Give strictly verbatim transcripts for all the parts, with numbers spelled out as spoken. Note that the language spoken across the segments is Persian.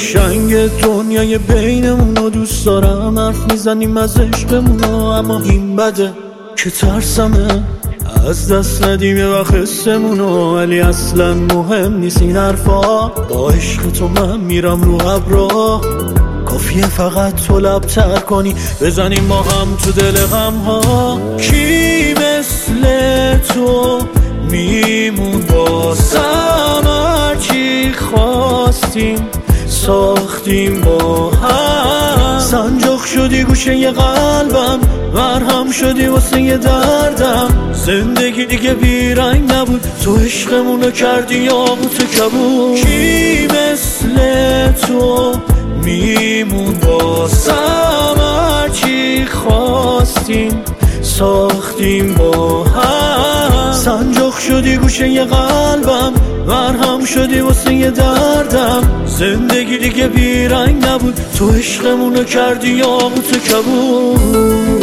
قشنگ دنیای بینمونو دوست دارم، حرف میزنیم از عشقمونو، اما این بده که ترسمه از دست ندیم یه وقت حسمونو. ولی اصلا مهم نیست این حرفا، با عشق تو من میرم رو ابرا. کافیه فقط تو لب‌تر کنی، بزنیم ما هم تو دل غم ها. کی مثل تو میمون واسم، هرچی خواستیم ساختیم با هم. سنجاق شدی گوشه یه قلبم، مرهم شدی واسه یه دردم. زندگی دیگه بیرنگ نبود، تو عشقمونو کردی یاقوت کبود. کی مثل تو میمون واسم، هرچی خواستیم ساختیم با هم. سنجاق شدی گوشه یه قلبم، مرهم شدی واسه یه دردم. زندگی دیگه بیرنگ نبود، تو عشقمونو کردی یاقوت کبود.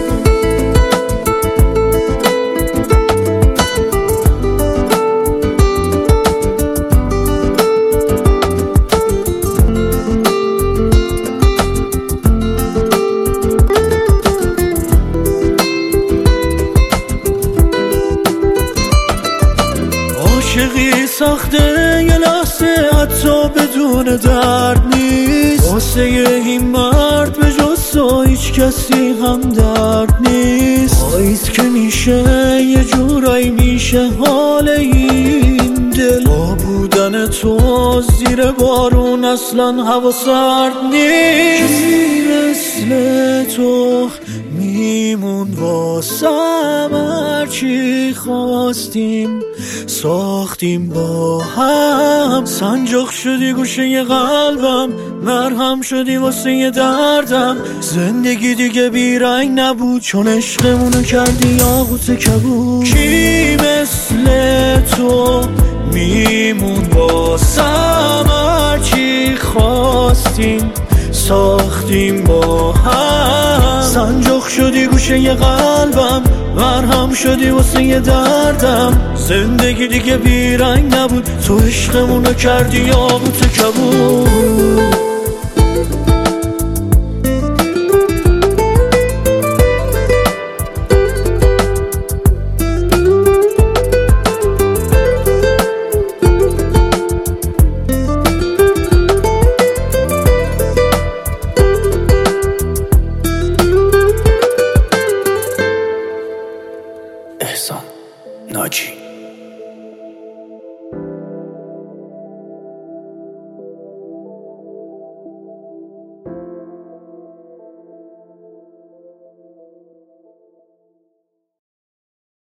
عاشقی سخته یه لحظه حتی بدون درد نیست، واسه این مرد به جز تو هیچ کسی هم درد نیست. پاییز که میشه یه جورایی میشه حال این دل، با بودن تو زیر بارون اصلا هوا سرد نیست. کی مثل تو میمون واسم، هرچی خواستیم ساختیم با هم. سنجاق شدی گوشه یه قلبم، مرهم شدی واسه یه دردم. زندگی دیگه بیرنگ نبود، چون عشقمونو کردی یاقوت کبود. کی مثل تو میمون واسم، هرچی خواستیم ساختیم با هم. سنجاق شدی گوشه یه قلبم، مرهم شدی واسه یه دردم. زندگی دیگه بیرنگ نبود، تو عشقمونو کردی یاقوت کبود. احسان ناجی.